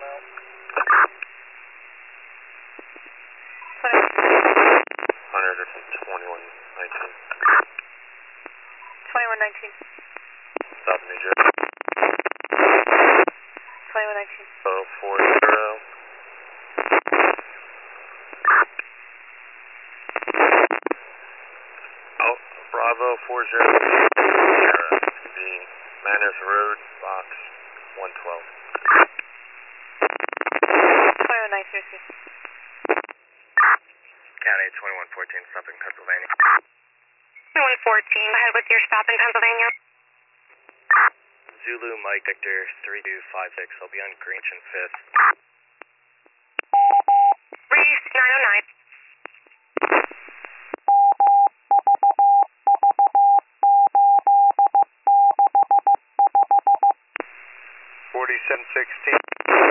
2119. 2119. South New Jersey. 2119. 40. Oh, Bravo 40. Sierra. The Manners Road, box 112. 2119. County 2114, stopping Pennsylvania. 2114, ahead with your stop in Pennsylvania. Zulu Mike Victor 3256. I'll be on Greenwich and 5th. Reese 909. 4716.